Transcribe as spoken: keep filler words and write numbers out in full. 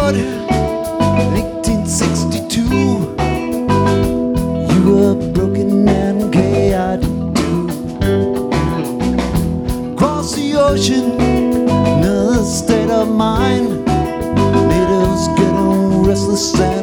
board in eighteen sixty-two. You were broken and gay, I did too. Across the ocean, another state of mind. Natives getting restless.